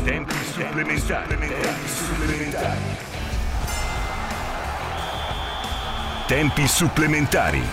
Tempi supplementari. Tempi supplementari.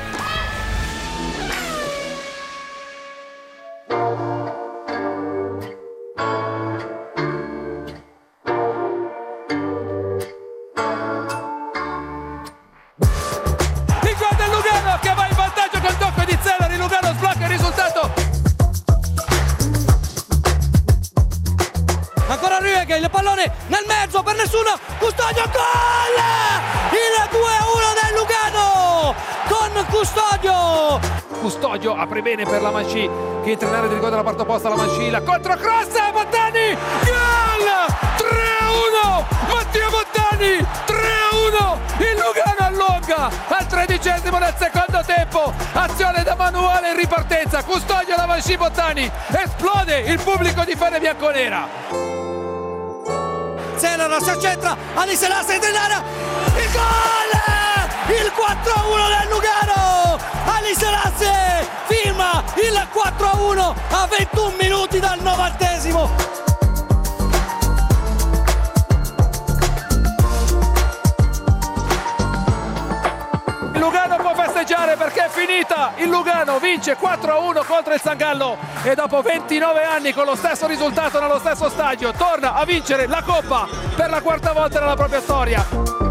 Il pallone nel mezzo per nessuno, Custodio, gol! Il 2-1 del Lugano con Custodio apre bene per la Mancì che entra in area di rigore dalla parte opposta, la Mancì, la controcross, Bottani, gol! 3-1, Mattia Bottani, 3-1, il Lugano allunga al 13° del secondo tempo, azione da manuale in ripartenza, Custodio, la Mancì, Bottani, esplode il pubblico di Fede Bianconera. Zeller si accentra, Ali Selassie entra in area, il gol! Il 4-1 del Lugano! Ali Selassie firma il 4-1 a 21 minuti dal 90°. Il Lugano può festeggiare perché è finita, il Lugano vince 4-1 contro il San Gallo e dopo 29 anni con lo stesso risultato nello stesso stadio torna a vincere la Coppa per la quarta volta nella propria storia.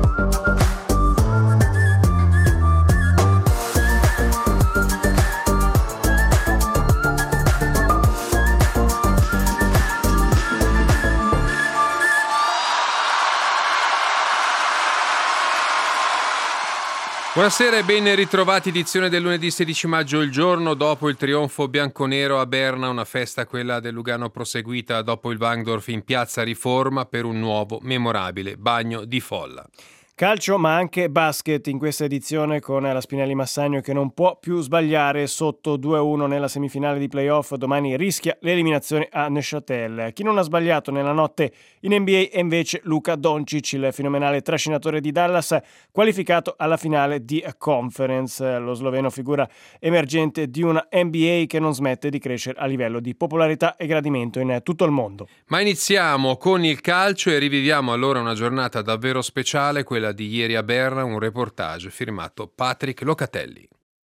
Buonasera e ben ritrovati, edizione del lunedì 16 maggio, il giorno dopo il trionfo bianconero a Berna, una festa, quella del Lugano, proseguita dopo il Wankdorf in piazza Riforma per un nuovo memorabile bagno di folla. Calcio ma anche basket in questa edizione con la Spinelli Massagno che non può più sbagliare, sotto 2-1 nella semifinale di playoff, domani rischia l'eliminazione a Neuchâtel. Chi non ha sbagliato nella notte in NBA è invece Luka Doncic, il fenomenale trascinatore di Dallas, qualificato alla finale di Conference. Lo sloveno figura emergente di una NBA che non smette di crescere a livello di popolarità e gradimento in tutto il mondo. Ma iniziamo con il calcio e riviviamo allora una giornata davvero speciale, quella di ieri a Berna, un reportage firmato Patrick Locatelli.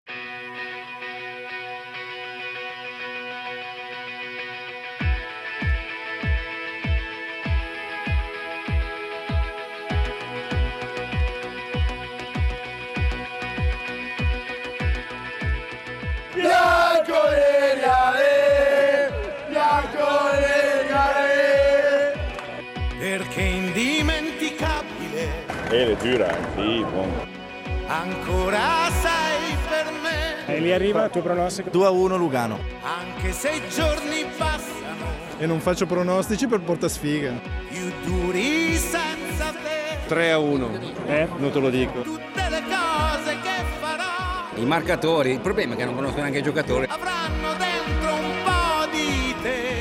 Perché indimenticabile. Le dura, sì, buono. Ancora sei per me. E lì arriva il tuo pronostico? 2-1 Lugano. Anche se i giorni passano. E non faccio pronostici per portasfiga. Più duri senza te. 3-1. Non te lo dico. Tutte le cose che farò. I marcatori, il problema è che non conoscono neanche i giocatori. Avranno dentro un po' di te.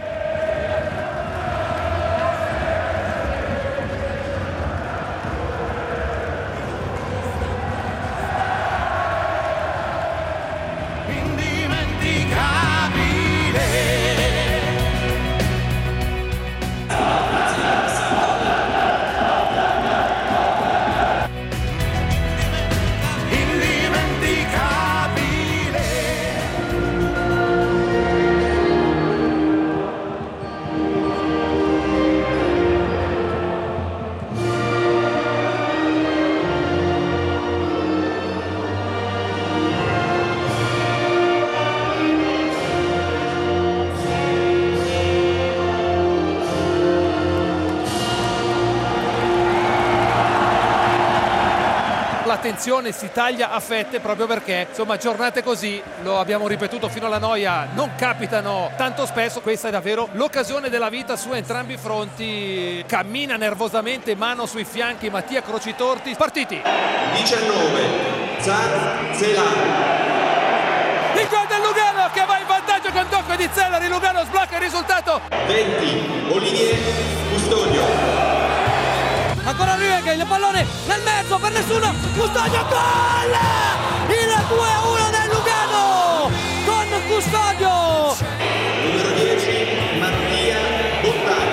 L'attenzione si taglia a fette proprio perché insomma giornate così, lo abbiamo ripetuto fino alla noia, non capitano tanto spesso. Questa è davvero l'occasione della vita su entrambi i fronti. Cammina nervosamente, mano sui fianchi Mattia Crocitorti. Partiti 19 Zeller. Il gol del Lugano che va in vantaggio con tocco di Zeller. Il Lugano sblocca il risultato. 20 Olivier Custodio. Ancora Rüegger, il pallone nel mezzo per nessuno, Custodio, gol! Il 2-1 del Lugano con Custodio. Numero 10 Mattia Bottani.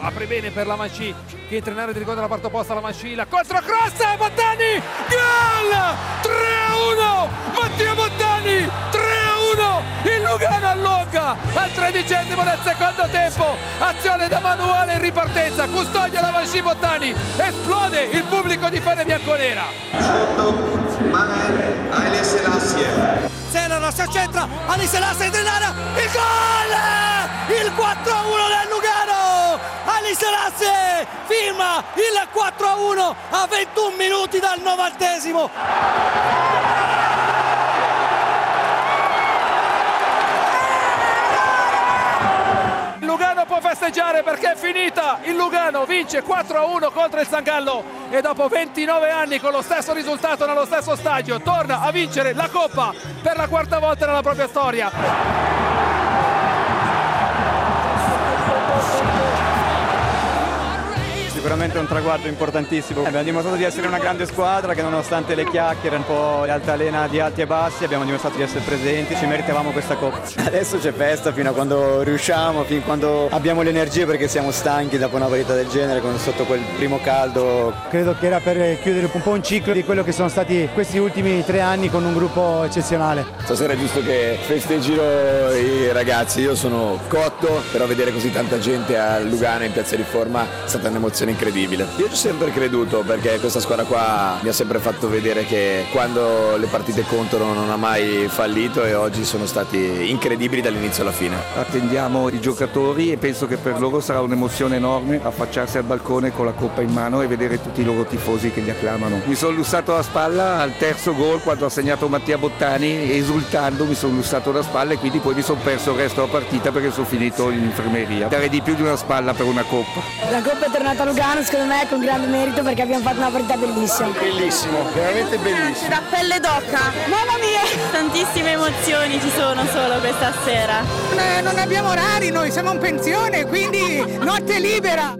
apre bene per la Mancì che entra in area di rigore dalla parte opposta, la Mancì, la controcross, Bottani, gol! 3-1, Mattia Bottani, 3-1, il Lugano allunga al 13° del secondo tempo, azione da manuale in ripartenza, custodia la Mancì, Bottani, esplode il pubblico di Fede Bianconera. Haile Selassie. Selero si accentra, Haile Selassie in area, il gol! Il 4-1 del Lugano! Haile Selassie firma il 4-1 a 21 minuti dal 90°. Lugano può festeggiare perché è finita, il Lugano vince 4-1 contro il San Gallo e dopo 29 anni con lo stesso risultato nello stesso stadio torna a vincere la Coppa per la quarta volta nella propria storia. Sicuramente è un traguardo importantissimo. Abbiamo dimostrato di essere una grande squadra che nonostante le chiacchiere, un po' l'altalena di alti e bassi, abbiamo dimostrato di essere presenti, ci meritavamo questa coppa. Adesso c'è festa fino a quando riusciamo, fin quando abbiamo le energie perché siamo stanchi dopo una partita del genere, sotto quel primo caldo. Credo che era per chiudere un po' un ciclo di quello che sono stati questi ultimi 3 anni con un gruppo eccezionale. Stasera è giusto che festeggino i ragazzi, io sono cotto, però vedere così tanta gente a Lugano in Piazza Riforma è stata un'emozione incredibile. Io ci ho sempre creduto perché questa squadra qua mi ha sempre fatto vedere che quando le partite contano non ha mai fallito e oggi sono stati incredibili dall'inizio alla fine. Attendiamo i giocatori e penso che per loro sarà un'emozione enorme affacciarsi al balcone con la coppa in mano e vedere tutti i loro tifosi che li acclamano. Mi sono lussato la spalla al terzo gol quando ha segnato Mattia Bottani, esultando mi sono lussato la spalla e quindi poi mi sono perso il resto della partita perché sono finito in infermeria. Dare di più di una spalla per una coppa. La coppa è tornata a Lugano, secondo me con grande merito perché abbiamo fatto una partita bellissima. Bellissimo, veramente bellissimo. Da pelle d'oca. Mamma mia! Tantissime emozioni ci sono solo questa sera. Non abbiamo orari, noi siamo in pensione, quindi notte libera.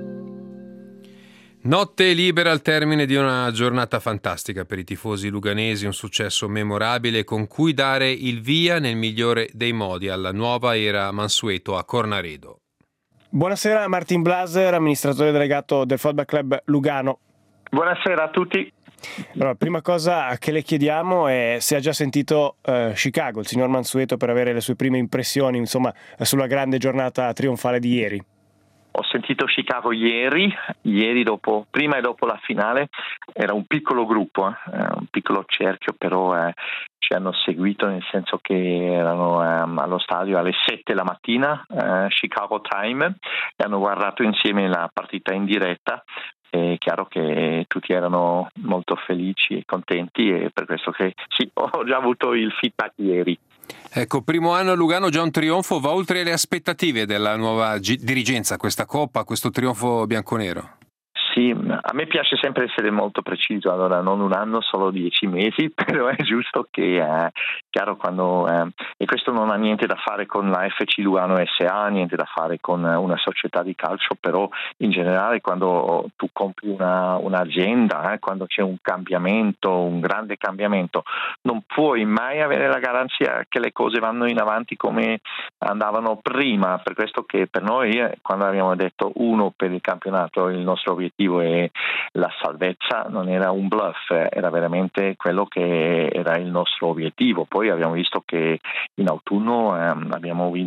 Notte libera al termine di una giornata fantastica per i tifosi luganesi, un successo memorabile con cui dare il via nel migliore dei modi alla nuova era Mansueto a Cornaredo. Buonasera Martin Blaser, amministratore delegato del Football Club Lugano. Buonasera a tutti. Allora, prima cosa che le chiediamo è se ha già sentito Chicago, il signor Mansueto, per avere le sue prime impressioni, insomma, sulla grande giornata trionfale di ieri. Ho sentito Chicago ieri prima e dopo la finale, era un piccolo gruppo, un piccolo cerchio, però ci hanno seguito nel senso che erano allo stadio alle 7 la mattina, Chicago time, e hanno guardato insieme la partita in diretta. È chiaro che tutti erano molto felici e contenti e per questo che sì, ho già avuto il feedback ieri. Ecco, primo anno a Lugano, già un trionfo, va oltre le aspettative della nuova dirigenza, questa Coppa, questo trionfo bianconero? Sì, a me piace sempre essere molto preciso, allora non un anno, solo 10 mesi, però è giusto che, chiaro, quando, e questo non ha niente da fare con la FC Lugano SA, niente da fare con una società di calcio, però in generale quando tu compri un'azienda, quando c'è un cambiamento, un grande cambiamento, non puoi mai avere la garanzia che le cose vanno in avanti come andavano prima, per questo che per noi, quando abbiamo detto 1 per il campionato, il nostro obiettivo e la salvezza non era un bluff, era veramente quello che era il nostro obiettivo. Poi abbiamo visto che in autunno abbiamo vinto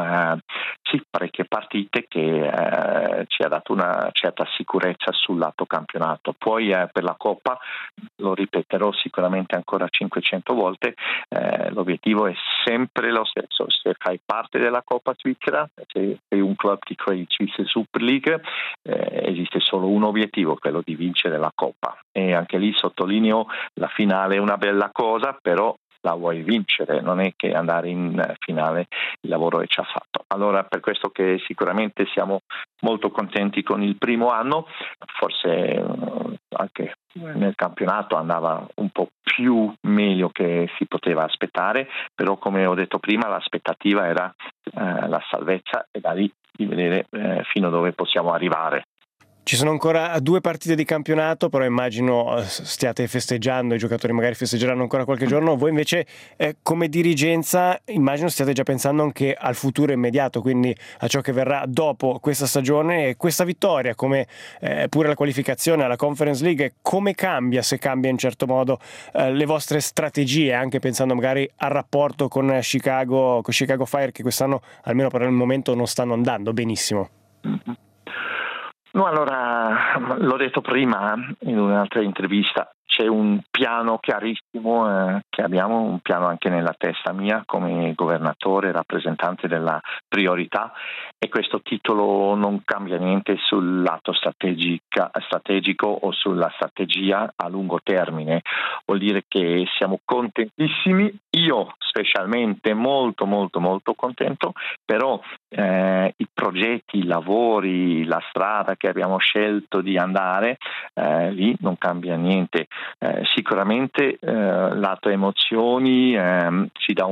parecchie partite che ci ha dato una certa sicurezza sul lato campionato. Poi per la Coppa, lo ripeterò sicuramente ancora 500 volte, l'obiettivo è sempre lo stesso. Se fai parte della Coppa Svizzera, se sei un club di Credit Suisse Super League, esiste solo un obiettivo, quello di vincere la Coppa. E anche lì sottolineo, la finale è una bella cosa, però la vuoi vincere, non è che andare in finale il lavoro è già fatto. Allora per questo che sicuramente siamo molto contenti con il primo anno, forse anche nel campionato andava un po' più meglio che si poteva aspettare, però come ho detto prima l'aspettativa era la salvezza e da lì di vedere fino a dove possiamo arrivare. Ci sono ancora 2 partite di campionato, però immagino stiate festeggiando, i giocatori magari festeggeranno ancora qualche giorno. Voi invece come dirigenza immagino stiate già pensando anche al futuro immediato, quindi a ciò che verrà dopo questa stagione. E questa vittoria, come pure la qualificazione alla Conference League, come cambia, se cambia in certo modo, le vostre strategie, anche pensando magari al rapporto con Chicago Fire, che quest'anno almeno per il momento non stanno andando benissimo? No, allora, l'ho detto prima in un'altra intervista, c'è un piano chiarissimo che abbiamo, un piano anche nella testa mia come governatore, rappresentante della priorità, e questo titolo non cambia niente sul lato strategico o sulla strategia a lungo termine. Vuol dire che siamo contentissimi, io specialmente molto molto molto contento, però i progetti, i lavori, la strada che abbiamo scelto di andare, lì non cambia niente. Sicuramente lato emozioni ci dà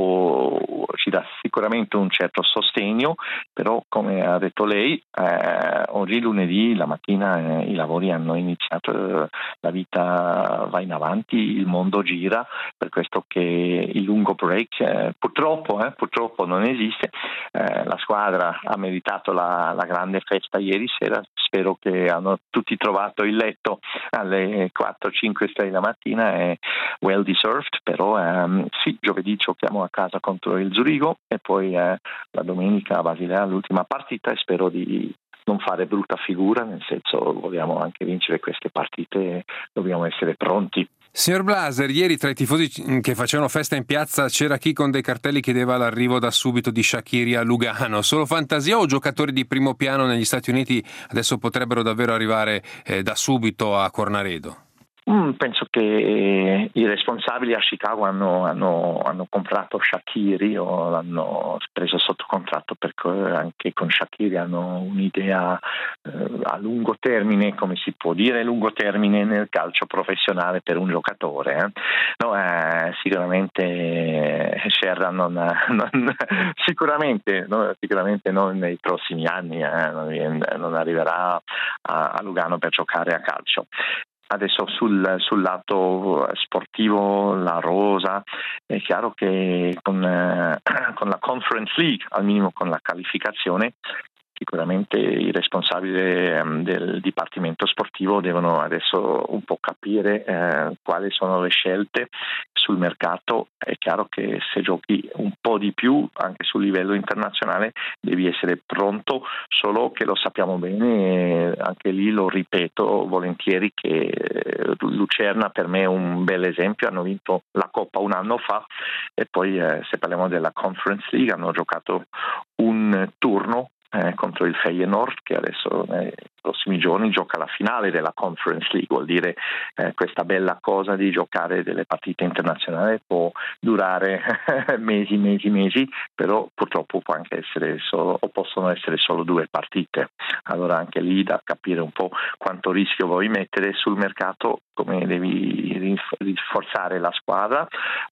sicuramente un certo sostegno, però come ha detto lei, oggi lunedì la mattina i lavori hanno iniziato, la vita va in avanti, il mondo gira, per questo che il lungo break purtroppo non esiste. La squadra ha meritato la grande festa ieri sera, spero che hanno tutti trovato il letto alle 4-5 la mattina, è well deserved, però sì, giovedì giochiamo a casa contro il Zurigo e poi la domenica a Basilea l'ultima partita, e spero di non fare brutta figura, nel senso vogliamo anche vincere queste partite, dobbiamo essere pronti. Signor Blaser, ieri tra i tifosi che facevano festa in piazza c'era chi con dei cartelli chiedeva l'arrivo da subito di Shaqiri a Lugano. Solo fantasia o giocatori di primo piano negli Stati Uniti adesso potrebbero davvero arrivare da subito a Cornaredo? Penso che i responsabili a Chicago hanno comprato Shaqiri o l'hanno preso sotto contratto, perché anche con Shaqiri hanno un'idea a lungo termine, come si può dire lungo termine nel calcio professionale per un giocatore. Sicuramente Sherrod sicuramente non nei prossimi anni non arriverà a Lugano per giocare a calcio. Adesso sul lato sportivo, la rosa, è chiaro che con la Conference League, al minimo con la qualificazione, sicuramente i responsabili del dipartimento sportivo devono adesso un po' capire quali sono le scelte sul mercato. È chiaro che se giochi un po' di più anche sul livello internazionale devi essere pronto, solo che lo sappiamo bene, anche lì lo ripeto volentieri, che Lucerna per me è un bel esempio, hanno vinto la Coppa un anno fa e poi se parliamo della Conference League hanno giocato un turno contro il Feyenoord, che adesso nei prossimi giorni gioca la finale della Conference League. Vuol dire questa bella cosa di giocare delle partite internazionali può durare mesi, però purtroppo può anche essere possono essere solo 2 partite. Allora anche lì da capire un po' quanto rischio vuoi mettere sul mercato, come devi rinforzare la squadra.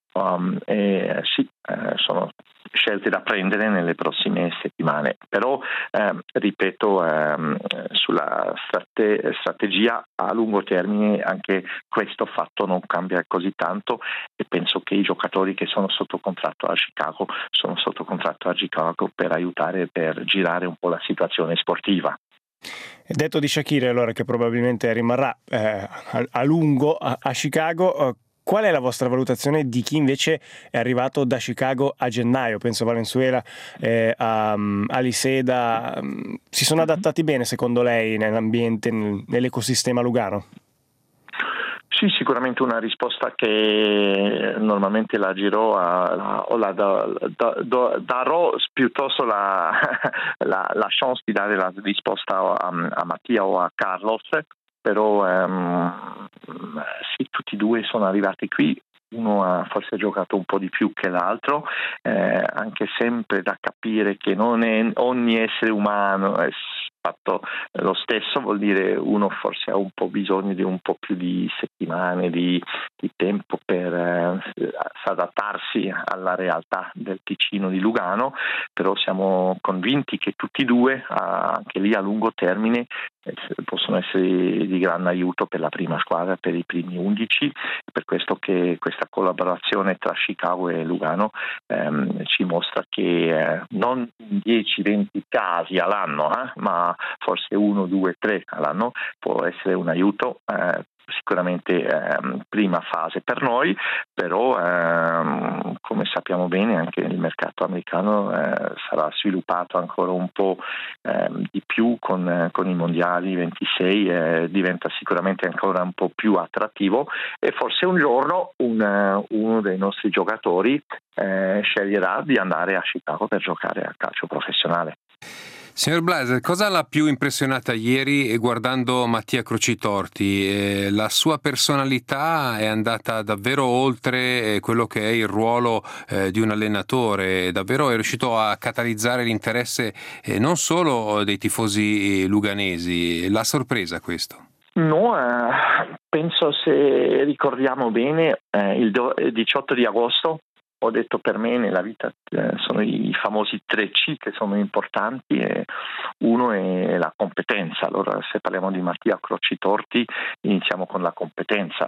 Sono scelte da prendere nelle prossime settimane, però ripeto, sulla strategia a lungo termine anche questo fatto non cambia così tanto, e penso che i giocatori che sono sotto contratto a Chicago sono sotto contratto a Chicago per aiutare, per girare un po' la situazione sportiva. Detto di Shaqiri, allora, che probabilmente rimarrà a lungo a Chicago, qual è la vostra valutazione di chi invece è arrivato da Chicago a gennaio? Penso a Valenzuela, a Aliseda. Si sono adattati bene secondo lei nell'ambiente, nell'ecosistema lugano? Sì, sicuramente una risposta che normalmente la girò darò piuttosto la chance di dare la risposta a Mattia o a Carlos, però sì, tutti e 2 sono arrivati qui. Uno ha forse giocato un po' di più che l'altro, anche sempre da capire che non è ogni essere umano fatto lo stesso, vuol dire uno forse ha un po' bisogno di un po' più di settimane, di tempo per adattarsi alla realtà del Ticino di Lugano, però siamo convinti che tutti e due, anche lì a lungo termine, possono essere di gran aiuto per la prima squadra, per i primi 11, per questo che questa collaborazione tra Chicago e Lugano ci mostra che non 10-20 casi all'anno, ma forse 1, 2, 3 all'anno può essere un aiuto. Sicuramente prima fase per noi, però come sappiamo bene anche il mercato americano sarà sviluppato ancora un po' di più con i mondiali 26, diventa sicuramente ancora un po' più attrattivo e forse un giorno uno dei nostri giocatori sceglierà di andare a Chicago per giocare a calcio professionale. Signor Blaser, cosa l'ha più impressionata ieri guardando Mattia Crocitorti? La sua personalità è andata davvero oltre quello che è il ruolo di un allenatore, davvero è riuscito a catalizzare l'interesse non solo dei tifosi luganesi. L'ha sorpresa questo? No, penso, se ricordiamo bene, il 18 di agosto ho detto, per me nella vita sono i famosi 3C che sono importanti, e uno è la competenza. Allora, se parliamo di Mattia Crocitorti, iniziamo con la competenza.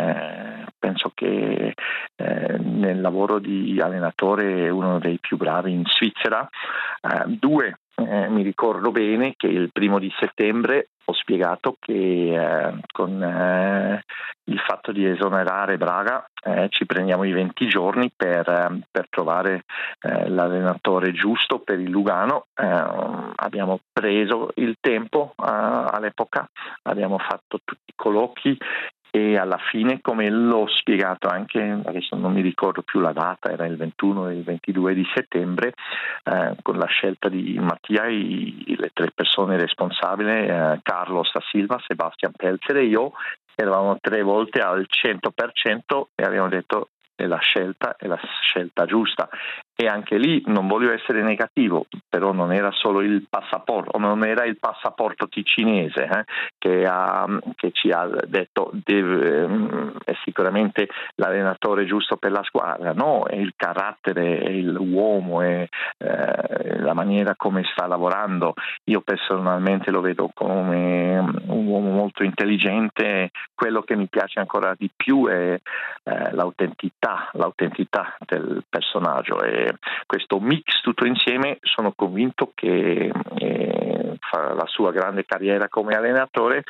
Penso che nel lavoro di allenatore è uno dei più bravi in Svizzera. Due, mi ricordo bene che il 1 settembre ho spiegato che con il fatto di esonerare Braga ci prendiamo i 20 giorni per trovare l'allenatore giusto per il Lugano. Abbiamo preso il tempo all'epoca, abbiamo fatto tutti i colloqui e alla fine, come l'ho spiegato anche, adesso non mi ricordo più la data, era il 21 e il 22 di settembre, con la scelta di Mattia, le 3 persone responsabili, Carlos da Silva, Sebastian Pelzer e io, eravamo 3 volte al 100% e abbiamo detto è la scelta giusta. E anche lì non voglio essere negativo, però non era solo il passaporto, non era il passaporto ticinese che ci ha detto è sicuramente l'allenatore giusto per la squadra, no, è il carattere, è l'uomo, è la maniera come sta lavorando. Io personalmente lo vedo come un uomo molto intelligente. Quello che mi piace ancora di più è l'autenticità del personaggio, e questo mix tutto insieme sono convinto che farà la sua grande carriera come allenatore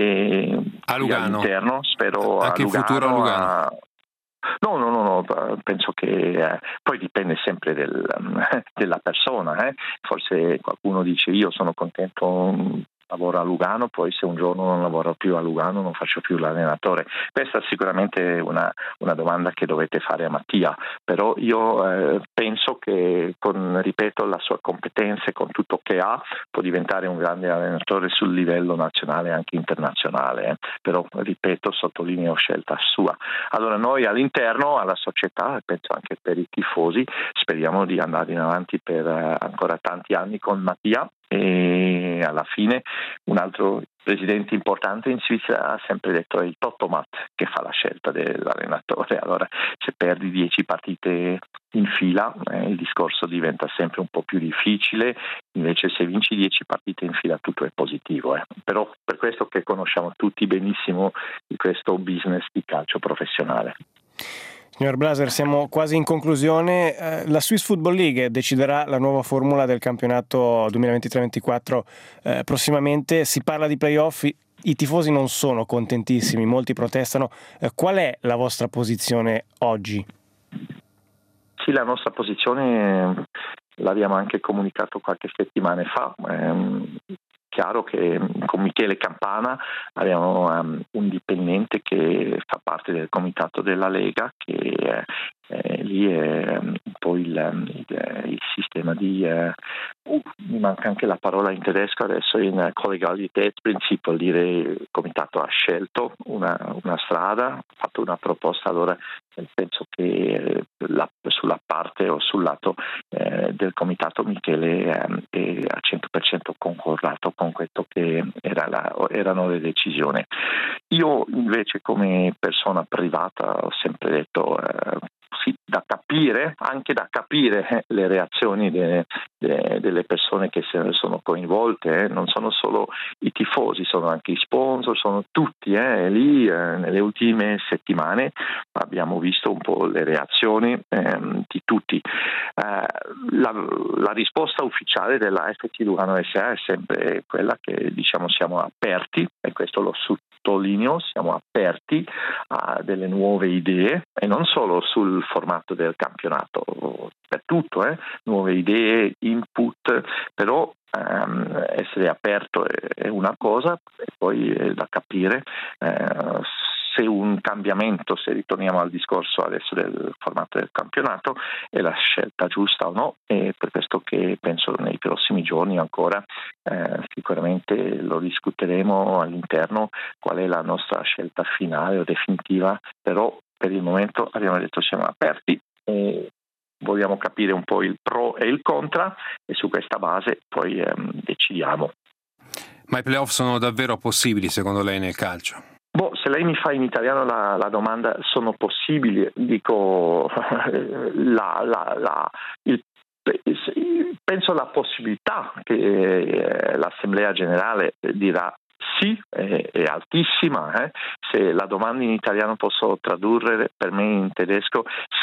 a Lugano. All'interno, spero anche a in futuro a Lugano. No, penso che poi dipende sempre della persona. Forse qualcuno dice io sono contento, lavoro a Lugano, poi se un giorno non lavoro più a Lugano non faccio più l'allenatore. Questa è sicuramente una domanda che dovete fare a Mattia, però io penso che ripeto, la sua competenza e con tutto che ha può diventare un grande allenatore sul livello nazionale e anche internazionale, però ripeto, sottolineo scelta sua. Allora noi all'interno, alla società e penso anche per i tifosi, speriamo di andare in avanti per ancora tanti anni con Mattia, e alla fine un altro presidente importante in Svizzera ha sempre detto è il Totomat che fa la scelta dell'allenatore. Allora se perdi 10 partite in fila il discorso diventa sempre un po' più difficile, invece se vinci 10 partite in fila tutto è positivo. Però per questo che conosciamo tutti benissimo di questo business di calcio professionale. Signor Blaser, siamo quasi in conclusione. La Swiss Football League deciderà la nuova formula del campionato 2023-24 prossimamente. Si parla di playoff, i tifosi non sono contentissimi, molti protestano. Qual è la vostra posizione oggi? Sì, la nostra posizione l'abbiamo anche comunicato qualche settimana fa. Chiaro che con Michele Campana abbiamo un dipendente che fa parte del comitato della Lega, che lì è un po' il sistema di mi manca anche la parola in tedesco adesso, in Kollegialitätsprinzip, vuol dire il comitato ha scelto una strada, ha fatto una proposta, allora penso che sulla parte o sul lato del comitato Michele è a 100% concordato con quello che erano le decisioni. Io invece come persona privata ho sempre detto sì, anche da capire le reazioni delle persone che sono coinvolte, non sono solo i tifosi, sono anche i sponsor, sono tutti lì. Nelle ultime settimane abbiamo visto un po' le reazioni di tutti. La risposta ufficiale della FT Lugano SA è sempre quella che diciamo siamo aperti, e questo lo sottolineo, siamo aperti a delle nuove idee, e non solo sul formato del campionato, per tutto, nuove idee, input, però essere aperto è una cosa, e poi è da capire se un cambiamento, se ritorniamo al discorso adesso del formato del campionato, è la scelta giusta o no, e per questo che penso nei prossimi giorni ancora sicuramente lo discuteremo all'interno qual è la nostra scelta finale o definitiva, però per il momento abbiamo detto siamo aperti e vogliamo capire un po' il pro e il contra, e su questa base poi decidiamo. Ma i playoff sono davvero possibili secondo lei nel calcio? Se lei mi fa in italiano la domanda, sono possibili, dico penso la possibilità che l'Assemblea Generale dirà sì, è altissima. Se la domanda in italiano posso tradurre per me in tedesco,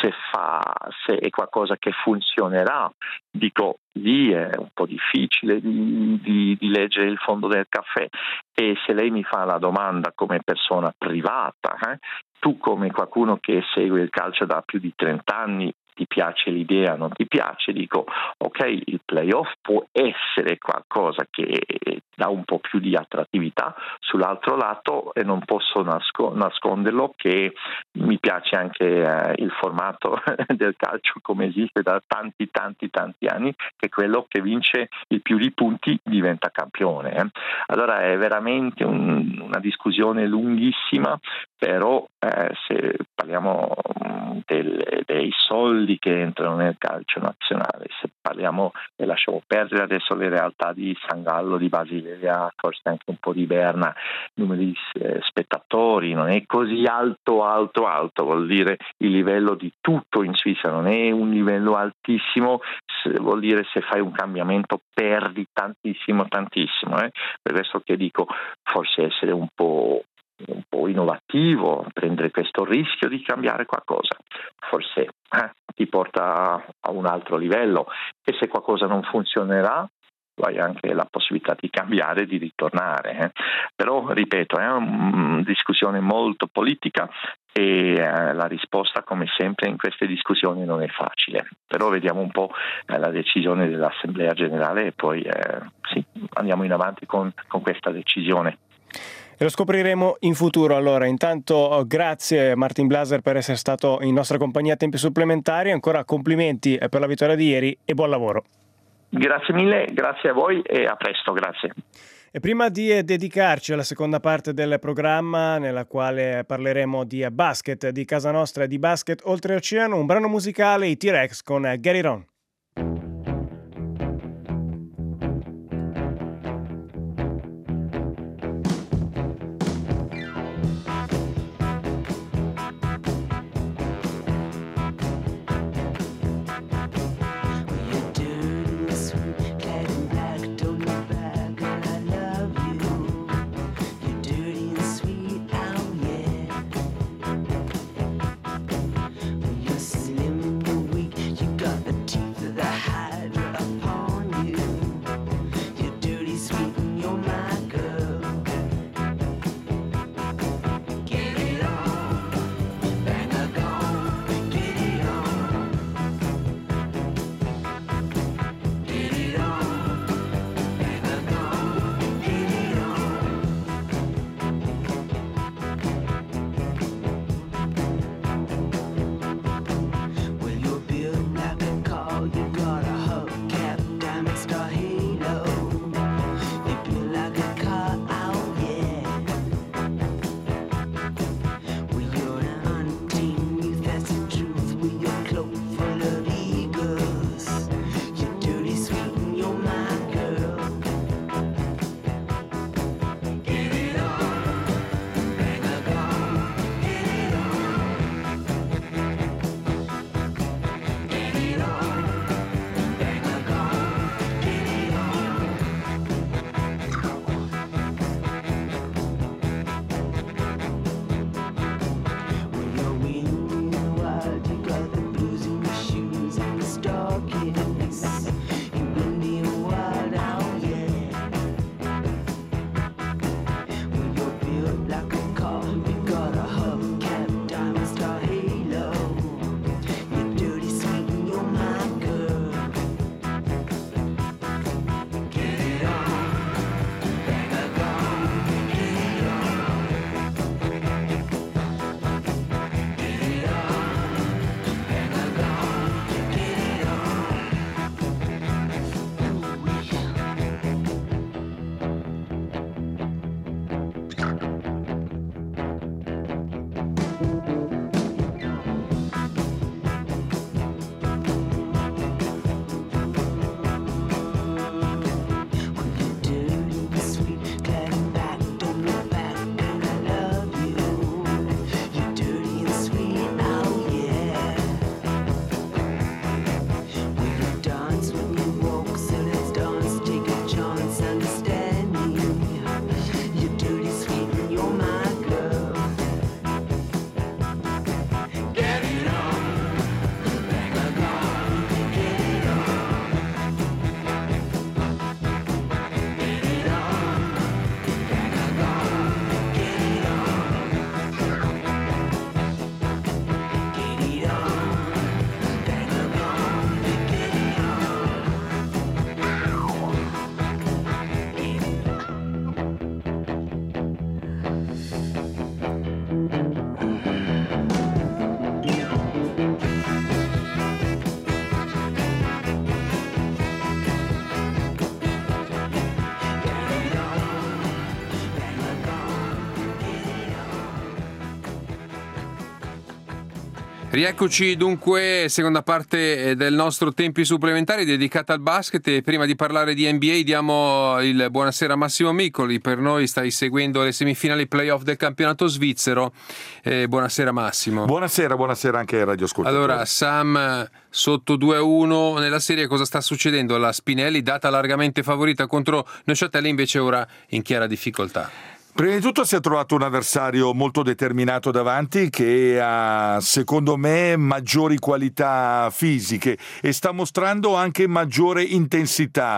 se è qualcosa che funzionerà, dico lì è un po' difficile di leggere il fondo del caffè. E se lei mi fa la domanda come persona privata, tu come qualcuno che segue il calcio da più di 30 anni, ti piace l'idea, non ti piace, dico ok, il playoff può essere qualcosa che dà un po' più di attrattività. Sull'altro lato, e non posso nasconderlo, che mi piace anche il formato del calcio come esiste da tanti anni, che quello che vince il più di punti diventa campione. Allora è veramente una discussione lunghissima, però se parliamo dei soldi che entrano nel calcio nazionale, se parliamo e lasciamo perdere adesso le realtà di San Gallo, di Basilea, forse anche un po' di Berna, numeri di spettatori, non è così alto, vuol dire il livello di tutto in Svizzera non è un livello altissimo, vuol dire se fai un cambiamento perdi tantissimo. Per questo che dico forse essere un po' innovativo, prendere questo rischio di cambiare qualcosa, forse ti porta a un altro livello, e se qualcosa non funzionerà hai anche la possibilità di cambiare, di ritornare. Però ripeto, è una discussione molto politica e la risposta come sempre in queste discussioni non è facile, però vediamo un po' la decisione dell'Assemblea Generale e poi andiamo in avanti con questa decisione. E lo scopriremo in futuro. Allora, intanto grazie Martin Blaser per essere stato in nostra compagnia a tempi supplementari, ancora complimenti per la vittoria di ieri e buon lavoro. Grazie mille, grazie a voi e a presto, grazie. E prima di dedicarci alla seconda parte del programma, nella quale parleremo di basket di casa nostra e di basket oltreoceano, un brano musicale, i T-Rex con Get It On. Slim, the weak, you got the teeth. Rieccoci dunque, seconda parte del nostro Tempi Supplementari dedicata al basket, e prima di parlare di NBA diamo il buonasera a Massimo Miccoli. Per noi stai seguendo le semifinali playoff del campionato svizzero. Buonasera Massimo. Buonasera anche ai radioascoltatori. Allora, Sam sotto 2-1 nella serie, cosa sta succedendo? La Spinelli, data largamente favorita contro Neuchâtel, invece ora in chiara difficoltà. Prima di tutto si è trovato un avversario molto determinato davanti, che ha, secondo me, maggiori qualità fisiche e sta mostrando anche maggiore intensità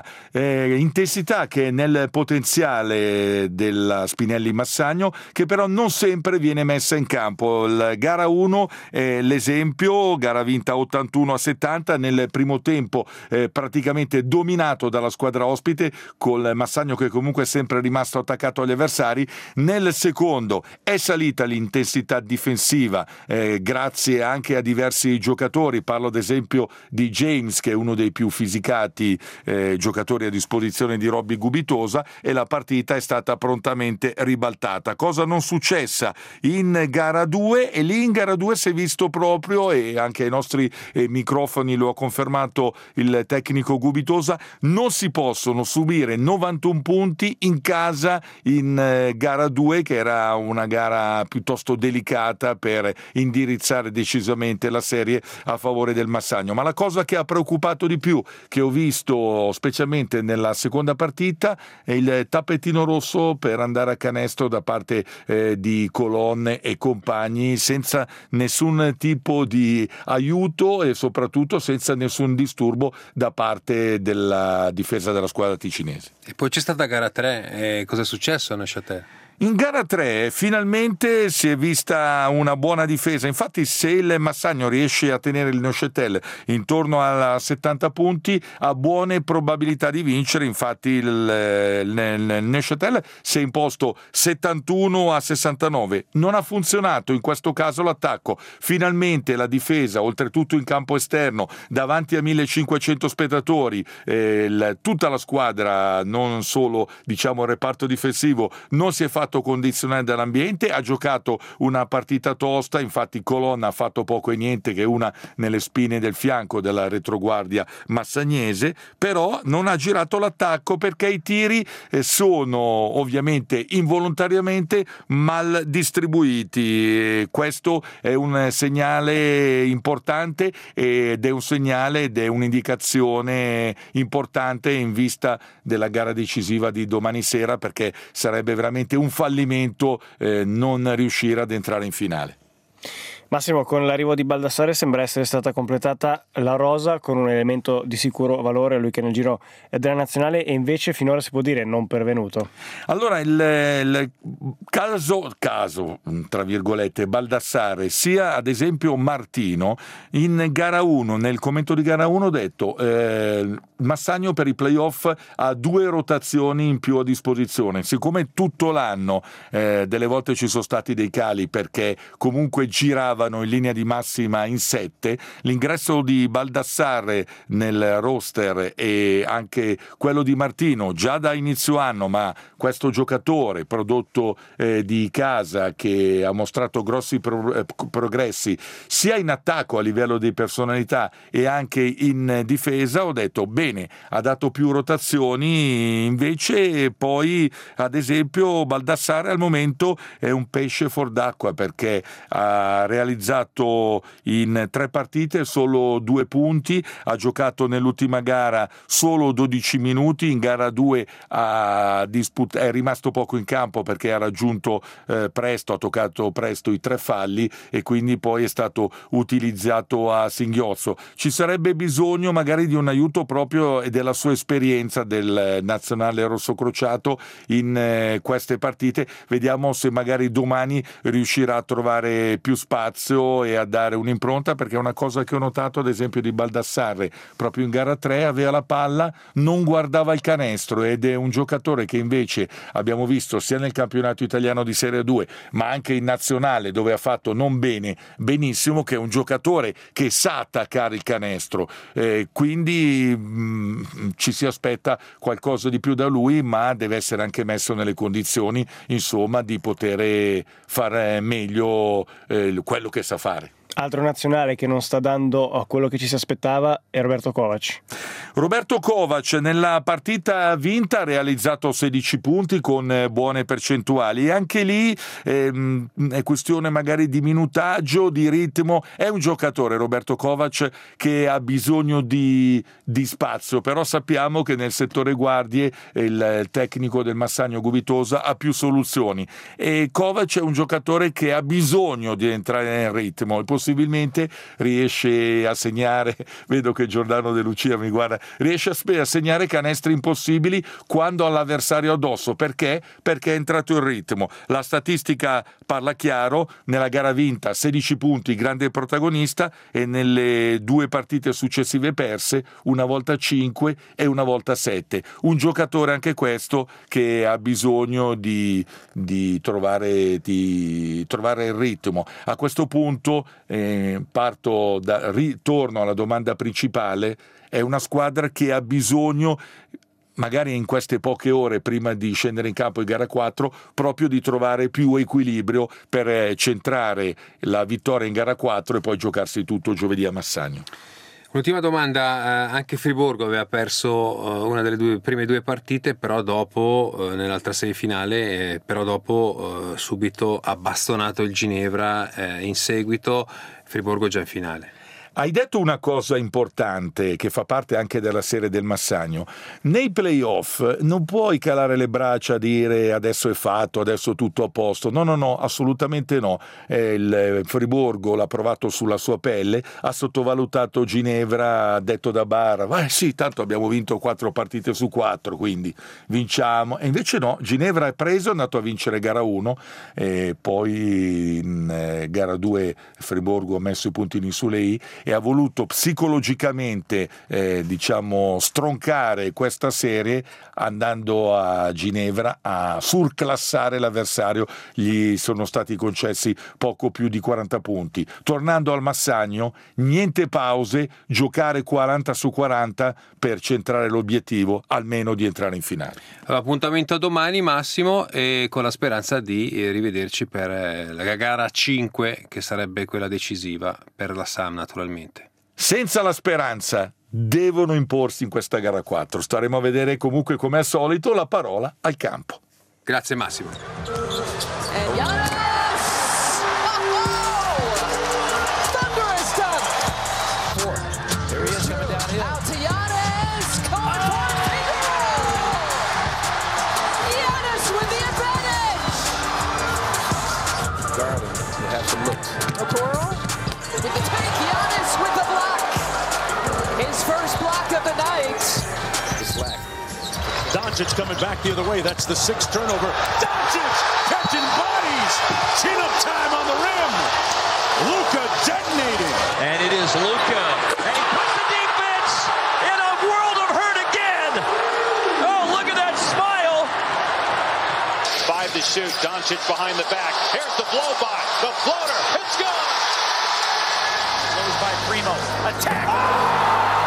che è nel potenziale della Spinelli Massagno, che però non sempre viene messa in campo. La gara 1 è l'esempio, gara vinta 81-70, nel primo tempo praticamente dominato dalla squadra ospite, col Massagno che comunque è sempre rimasto attaccato agli avversari. Nel secondo è salita l'intensità difensiva grazie anche a diversi giocatori, parlo ad esempio di James, che è uno dei più fisicati giocatori a disposizione di Robby Gubitosa, e la partita è stata prontamente ribaltata, cosa non successa in gara 2, e lì in gara 2 si è visto proprio, e anche ai nostri microfoni lo ha confermato il tecnico Gubitosa, non si possono subire 91 punti in casa in gara 2, che era una gara piuttosto delicata per indirizzare decisamente la serie a favore del Massagno. Ma la cosa che ha preoccupato di più, che ho visto specialmente nella seconda partita, è il tappetino rosso per andare a canestro da parte di Colonne e compagni, senza nessun tipo di aiuto e soprattutto senza nessun disturbo da parte della difesa della squadra ticinese. E poi c'è stata gara 3, cosa è successo a Neuchâtel? In gara 3 finalmente si è vista una buona difesa, infatti se il Massagno riesce a tenere il Neuchâtel intorno a 70 punti ha buone probabilità di vincere. Infatti il Neuchâtel si è imposto 71-69, non ha funzionato in questo caso l'attacco, finalmente la difesa, oltretutto in campo esterno davanti a 1500 spettatori, tutta la squadra, non solo il reparto difensivo, non si è fatto condizionare dall'ambiente, ha giocato una partita tosta, infatti Colonna ha fatto poco e niente, che è una nelle spine del fianco della retroguardia massagnese, però non ha girato l'attacco perché i tiri sono ovviamente involontariamente mal distribuiti. Questo è un segnale importante ed è un segnale ed è un'indicazione importante in vista della gara decisiva di domani sera, perché sarebbe veramente un fallimento non riuscire ad entrare in finale. Massimo, con l'arrivo di Baldassarre sembra essere stata completata la rosa con un elemento di sicuro valore, lui che nel giro della nazionale e invece finora si può dire non pervenuto. Allora il caso tra virgolette Baldassarre, sia ad esempio Martino, in gara 1, nel commento di gara 1 ho detto Massagno per i playoff ha 2 rotazioni in più a disposizione, siccome tutto l'anno delle volte ci sono stati dei cali perché comunque giravano in linea di massima in 7, l'ingresso di Baldassarre nel roster e anche quello di Martino già da inizio anno, ma questo giocatore prodotto di casa che ha mostrato grossi progressi sia in attacco a livello di personalità e anche in difesa, ho detto bene, ha dato più rotazioni. Invece poi ad esempio Baldassarre al momento è un pesce fuor d'acqua, perché ha realizzato in 3 partite solo 2 punti, ha giocato nell'ultima gara solo 12 minuti, in gara 2 è rimasto poco in campo perché ha raggiunto presto, ha toccato presto i 3 falli e quindi poi è stato utilizzato a singhiozzo. Ci sarebbe bisogno magari di un aiuto proprio e della sua esperienza del nazionale rossocrociato in queste partite. Vediamo se magari domani riuscirà a trovare più spazio e a dare un'impronta, perché è una cosa che ho notato ad esempio di Baldassarre, proprio in gara 3 aveva la palla, non guardava il canestro, ed è un giocatore che invece abbiamo visto sia nel campionato italiano di Serie 2 ma anche in nazionale, dove ha fatto non benissimo, che è un giocatore che sa attaccare il canestro, quindi ci si aspetta qualcosa di più da lui, ma deve essere anche messo nelle condizioni insomma di poter fare meglio quello che sa fare. Altro nazionale che non sta dando quello che ci si aspettava è Roberto Kovač. Roberto Kovač nella partita vinta ha realizzato 16 punti con buone percentuali e anche lì è questione magari di minutaggio, di ritmo. È un giocatore, Roberto Kovač, che ha bisogno di spazio, però sappiamo che nel settore guardie il tecnico del Massagno Guvitosa ha più soluzioni e Kovač è un giocatore che ha bisogno di entrare nel ritmo e possibilmente riesce a segnare, vedo che Giordano De Lucia mi guarda, riesce a segnare canestri impossibili quando ha l'avversario addosso. Perché? Perché è entrato in ritmo. La statistica parla chiaro: nella gara vinta 16 punti, grande protagonista, e nelle 2 partite successive perse una volta 5 e una volta 7. Un giocatore anche questo che ha bisogno di trovare il ritmo. A questo punto ritorno alla domanda principale. È una squadra che ha bisogno, magari in queste poche ore prima di scendere in campo in gara 4, proprio di trovare più equilibrio per centrare la vittoria in gara 4 e poi giocarsi tutto giovedì a Massagno. Un'ultima domanda, anche Friburgo aveva perso una delle prime 2 partite, però dopo nell'altra semifinale, però dopo subito ha bastonato il Ginevra in seguito. Friburgo già in finale. Hai detto una cosa importante che fa parte anche della serie del Massagno. Nei playoff non puoi calare le braccia a dire adesso è fatto, adesso tutto a posto. No, assolutamente no. Il Friburgo l'ha provato sulla sua pelle, ha sottovalutato Ginevra, ha detto da Barra, sì, tanto abbiamo vinto 4 partite su 4, quindi vinciamo. E invece no, Ginevra è preso, è andato a vincere gara 1 e poi in gara 2 Friburgo ha messo i puntini sulle i e ha voluto psicologicamente stroncare questa serie andando a Ginevra a surclassare l'avversario. Gli sono stati concessi poco più di 40 punti. Tornando al Massagno, niente pause, giocare 40 su 40 per centrare l'obiettivo almeno di entrare in finale. Appuntamento a domani, Massimo, e con la speranza di rivederci per la gara 5, che sarebbe quella decisiva per la Sam, naturalmente. Senza la speranza devono imporsi in questa gara 4. Staremo a vedere comunque, come al solito, la parola al campo. Grazie Massimo. Doncic coming back the other way. That's the 6th turnover. Doncic catching bodies. Chin-up time on the rim. Luka detonating. And it is Luka. And he puts the defense in a world of hurt again. Oh, look at that smile. 5 to shoot. Doncic behind the back. Here's the blow by. The floater. It's gone. Goes by Primo. Attack.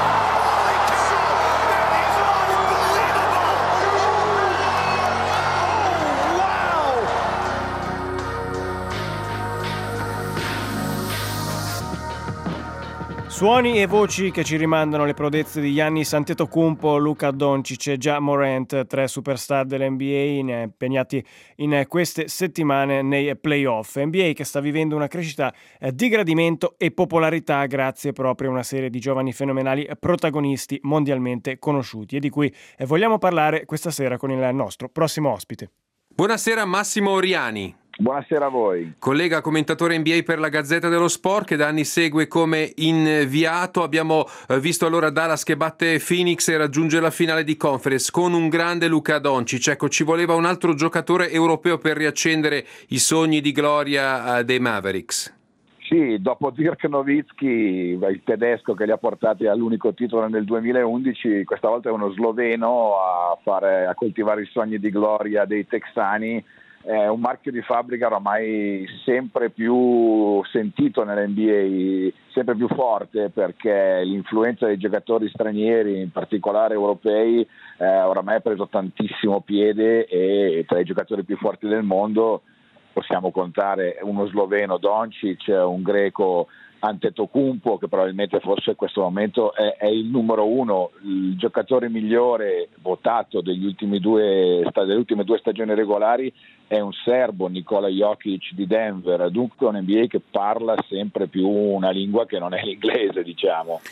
Suoni e voci che ci rimandano le prodezze di Giannis Antetokounmpo, Luka Doncic e Ja Morant, 3 superstar dell'NBA impegnati in queste settimane nei playoff. NBA che sta vivendo una crescita di gradimento e popolarità grazie proprio a una serie di giovani fenomenali protagonisti mondialmente conosciuti e di cui vogliamo parlare questa sera con il nostro prossimo ospite. Buonasera Massimo Oriani. Buonasera a voi. Collega commentatore NBA per la Gazzetta dello Sport, che da anni segue come inviato. Abbiamo visto allora Dallas che batte Phoenix e raggiunge la finale di conference con un grande Luka Doncic. Ecco, ci voleva un altro giocatore europeo per riaccendere i sogni di gloria dei Mavericks. Sì, dopo Dirk Nowitzki, il tedesco che li ha portati all'unico titolo nel 2011, questa volta è uno sloveno a coltivare i sogni di gloria dei texani. È un marchio di fabbrica oramai sempre più sentito nell'NBA, sempre più forte, perché l'influenza dei giocatori stranieri, in particolare europei, oramai ha preso tantissimo piede e tra i giocatori più forti del mondo possiamo contare uno sloveno Doncic, un greco Antetokounmpo, che probabilmente forse in questo momento è il numero uno, il giocatore migliore votato delle ultime due stagioni regolari è un serbo, Nikola Jokic di Denver, dunque un NBA che parla sempre più una lingua che non è l'inglese, diciamo.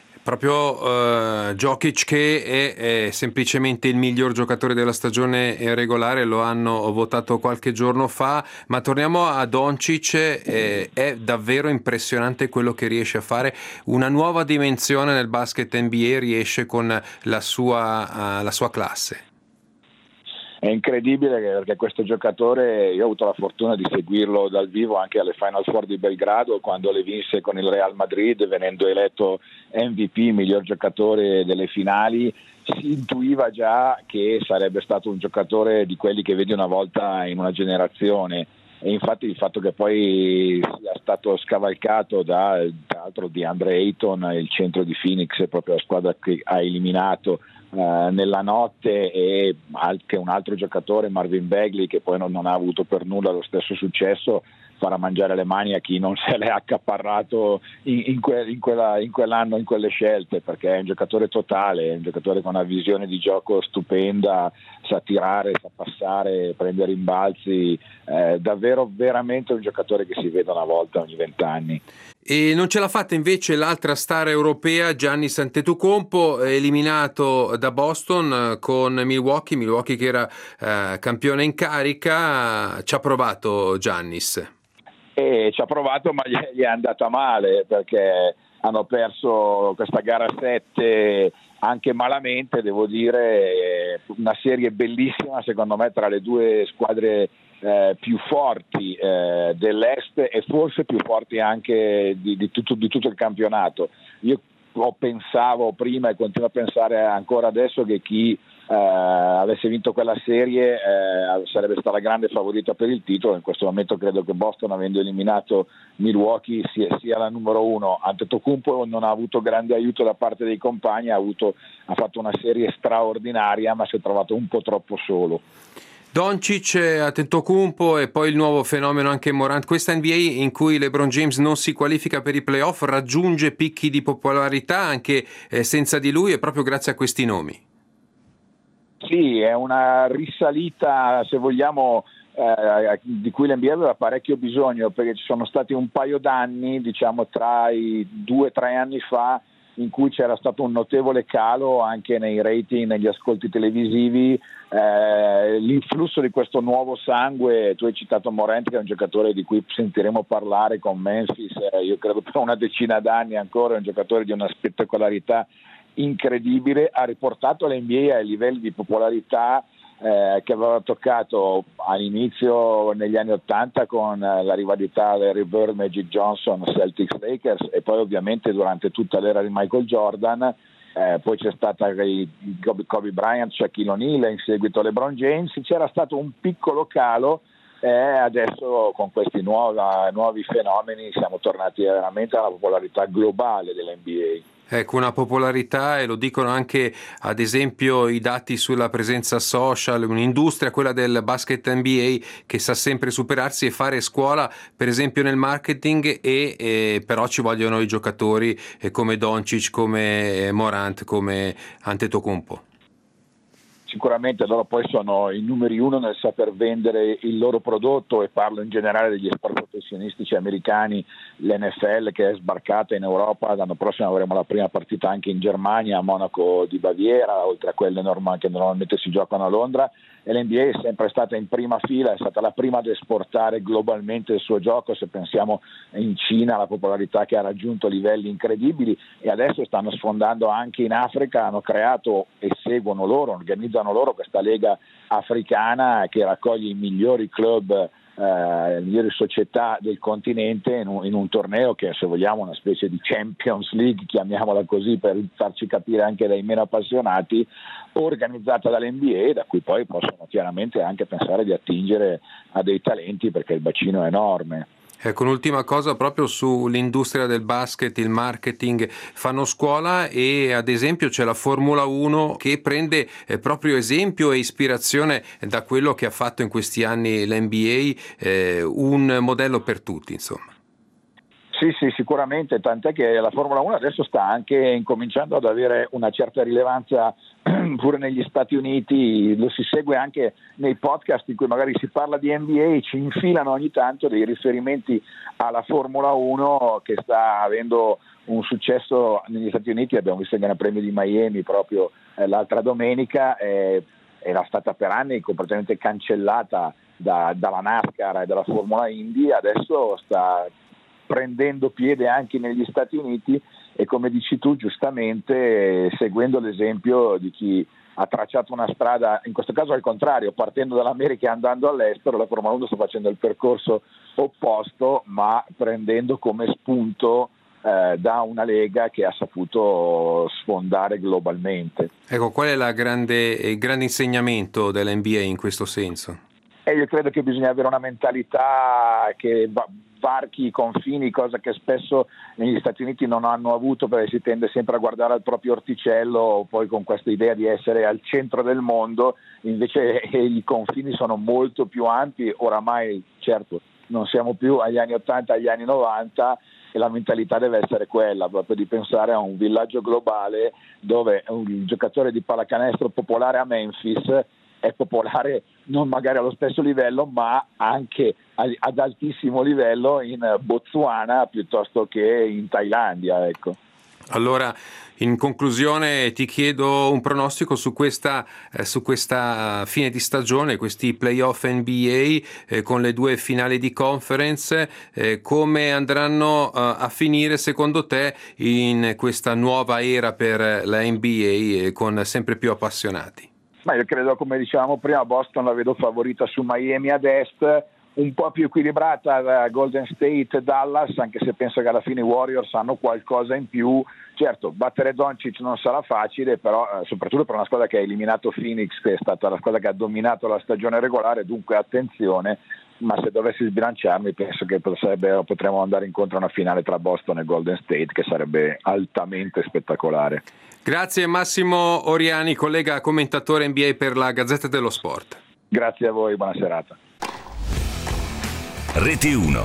Proprio Jokic, che è semplicemente il miglior giocatore della stagione regolare, lo hanno votato qualche giorno fa, ma torniamo a Doncic. È davvero impressionante quello che riesce a fare, una nuova dimensione nel basket NBA riesce con la sua classe. È incredibile perché questo giocatore, io ho avuto la fortuna di seguirlo dal vivo anche alle Final Four di Belgrado, quando le vinse con il Real Madrid, venendo eletto MVP, miglior giocatore delle finali. Si intuiva già che sarebbe stato un giocatore di quelli che vedi una volta in una generazione, e infatti il fatto che poi sia stato scavalcato tra l'altro di DeAndre Ayton, il centro di Phoenix, proprio la squadra che ha eliminato nella notte, e anche un altro giocatore, Marvin Bagley, che poi non ha avuto per nulla lo stesso successo, farà mangiare le mani a chi non se l'è accaparrato in quell'anno, in quelle scelte, perché è un giocatore totale, è un giocatore con una visione di gioco stupenda, sa tirare, sa passare, prende rimbalzi, davvero veramente un giocatore che si vede una volta ogni 20 anni. E non ce l'ha fatta invece l'altra star europea, Giannis Antetokounmpo, eliminato da Boston con Milwaukee che era campione in carica. Ci ha provato Giannis. Ci ha provato, ma gli è andata male, perché hanno perso questa gara 7 anche malamente, devo dire, una serie bellissima secondo me tra le due squadre più forti dell'Est, e forse più forti anche di tutto il campionato. Io pensavo prima e continuo a pensare ancora adesso che chi avesse vinto quella serie sarebbe stata la grande favorita per il titolo. In questo momento credo che Boston, avendo eliminato Milwaukee, sia la numero uno. Antetokounmpo non ha avuto grande aiuto da parte dei compagni, ha fatto una serie straordinaria, ma si è trovato un po' troppo solo. Doncic, Antetokounmpo e poi il nuovo fenomeno anche Morant. Questa NBA in cui LeBron James non si qualifica per i playoff raggiunge picchi di popolarità anche senza di lui, e proprio grazie a questi nomi. Sì, è una risalita, se vogliamo, di cui l'NBA aveva parecchio bisogno, perché ci sono stati un paio d'anni, diciamo tra i 2 o 3 anni fa, in cui c'era stato un notevole calo anche nei rating, negli ascolti televisivi. L'influsso di questo nuovo sangue, tu hai citato Morant, che è un giocatore di cui sentiremo parlare con Memphis, io credo per una decina d'anni ancora, è un giocatore di una spettacolarità incredibile, ha riportato l'NBA ai livelli di popolarità che aveva toccato all'inizio negli anni 80 con la rivalità Larry Bird, Magic Johnson, Celtics Lakers, e poi ovviamente durante tutta l'era di Michael Jordan, poi c'è stata Kobe Bryant, Shaquille O'Neal, in seguito LeBron James. C'era stato un piccolo calo, e adesso con questi nuovi fenomeni siamo tornati veramente alla popolarità globale dell'NBA. Ecco, una popolarità, e lo dicono anche ad esempio i dati sulla presenza social, un'industria, quella del basket NBA, che sa sempre superarsi e fare scuola per esempio nel marketing, e però ci vogliono i giocatori come Doncic, come Morant, come Antetokounmpo. Sicuramente loro poi sono i numeri uno nel saper vendere il loro prodotto, e parlo in generale degli sport professionistici americani, l'NFL che è sbarcata in Europa. L'anno prossimo avremo la prima partita anche in Germania, a Monaco di Baviera, oltre a quelle che normalmente si giocano a Londra, e l'NBA è sempre stata in prima fila, è stata la prima ad esportare globalmente il suo gioco. Se pensiamo in Cina, la popolarità che ha raggiunto livelli incredibili, e adesso stanno sfondando anche in Africa, hanno creato e seguono loro, organizzano loro questa lega africana che raccoglie i migliori club, le migliori società del continente in un torneo che, se vogliamo, una specie di Champions League, chiamiamola così per farci capire anche dai meno appassionati, organizzata dall'NBA, da cui poi possono chiaramente anche pensare di attingere a dei talenti, perché il bacino è enorme. Ecco, un'ultima cosa proprio sull'industria del basket, il marketing, fanno scuola, e ad esempio c'è la Formula 1 che prende proprio esempio e ispirazione da quello che ha fatto in questi anni l'NBA, un modello per tutti, insomma. Sì, sicuramente, tant'è che la Formula 1 adesso sta anche incominciando ad avere una certa rilevanza pure negli Stati Uniti, lo si segue anche nei podcast in cui magari si parla di NBA, ci infilano ogni tanto dei riferimenti alla Formula 1 che sta avendo un successo negli Stati Uniti. Abbiamo visto il Gran Premio di Miami proprio l'altra domenica, era stata per anni completamente cancellata dalla NASCAR e dalla Formula Indy, adesso sta prendendo piede anche negli Stati Uniti e, come dici tu giustamente, seguendo l'esempio di chi ha tracciato una strada, in questo caso al contrario, partendo dall'America e andando all'estero, la Formula 1 sta facendo il percorso opposto, ma prendendo come spunto da una lega che ha saputo sfondare globalmente. Ecco, qual è il grande insegnamento dell'NBA in questo senso? Io credo che bisogna avere una mentalità che varchi i confini, cosa che spesso negli Stati Uniti non hanno avuto, perché si tende sempre a guardare al proprio orticello, poi con questa idea di essere al centro del mondo. Invece i confini sono molto più ampi, oramai certo non siamo più agli anni 80, agli anni 90, e la mentalità deve essere quella, proprio di pensare a un villaggio globale dove un giocatore di pallacanestro popolare a Memphis è popolare non magari allo stesso livello, ma anche ad altissimo livello in Botswana piuttosto che in Thailandia, ecco. Allora, in conclusione, ti chiedo un pronostico su questa fine di stagione, questi playoff NBA con le 2 finali di conference, come andranno a finire secondo te in questa nuova era per la NBA con sempre più appassionati? Ma io credo, come dicevamo prima, Boston la vedo favorita su Miami ad est, un po' più equilibrata da Golden State e Dallas, anche se penso che alla fine i Warriors hanno qualcosa in più. Certo, battere Doncic non sarà facile, però soprattutto per una squadra che ha eliminato Phoenix, che è stata la squadra che ha dominato la stagione regolare, dunque attenzione, ma se dovessi sbilanciarmi penso che potremmo andare incontro a una finale tra Boston e Golden State, che sarebbe altamente spettacolare. Grazie Massimo Oriani, collega commentatore NBA per la Gazzetta dello Sport. Grazie a voi, buona serata. Rete 1.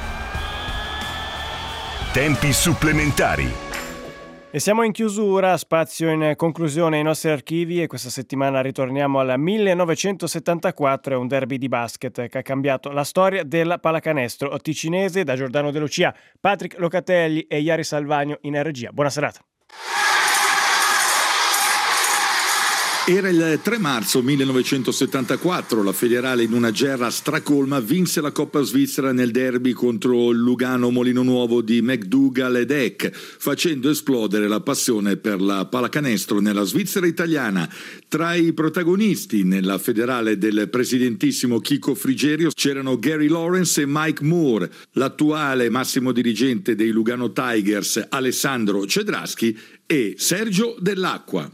Tempi supplementari. E siamo in chiusura, spazio in conclusione ai nostri archivi, e questa settimana ritorniamo al 1974, è un derby di basket che ha cambiato la storia della pallacanestro ticinese. Da Giordano De Lucia, Patrick Locatelli e Iari Salvagno in regia. Buona serata. Era il 3 marzo 1974, la Federale in una gerra stracolma vinse la Coppa Svizzera nel derby contro il Lugano Molino Nuovo di McDougall ed Eck, facendo esplodere la passione per la pallacanestro nella Svizzera italiana. Tra i protagonisti nella Federale del presidentissimo Chico Frigerio c'erano Gary Lawrence e Mike Moore, l'attuale massimo dirigente dei Lugano Tigers Alessandro Cedraschi e Sergio Dell'Acqua.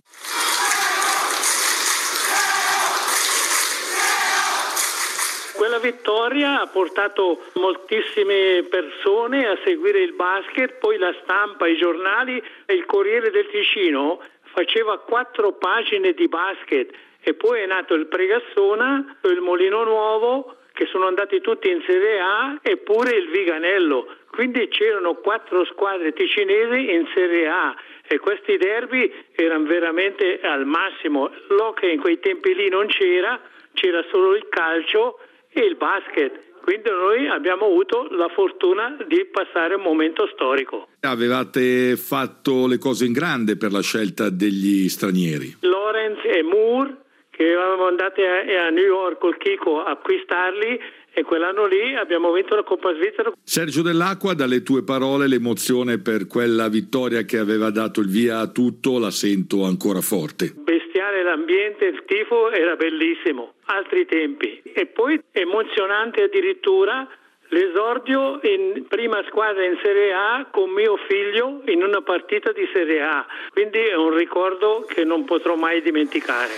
Quella vittoria ha portato moltissime persone a seguire il basket, poi la stampa, i giornali, il Corriere del Ticino faceva 4 pagine di basket, e poi è nato il Pregassona, il Molino Nuovo, che sono andati tutti in Serie A, e pure il Viganello. Quindi c'erano 4 squadre ticinesi in Serie A, e questi derby erano veramente al massimo. L'hockey in quei tempi lì non c'era solo il calcio e il basket, quindi noi abbiamo avuto la fortuna di passare un momento storico. Avevate fatto le cose in grande per la scelta degli stranieri. Lawrence e Moore, che eravamo andati a New York col Chico a acquistarli, e quell'anno lì abbiamo vinto la Coppa Svizzera. Sergio Dell'Acqua, dalle tue parole l'emozione per quella vittoria che aveva dato il via a tutto la sento ancora forte. Bestiale l'ambiente, il tifo era bellissimo, altri tempi. E poi emozionante addirittura l'esordio in prima squadra in Serie A con mio figlio in una partita di Serie A. Quindi è un ricordo che non potrò mai dimenticare.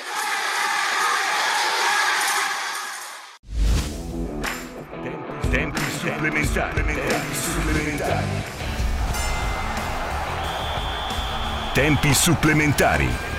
Tempi supplementari. Tempi supplementari.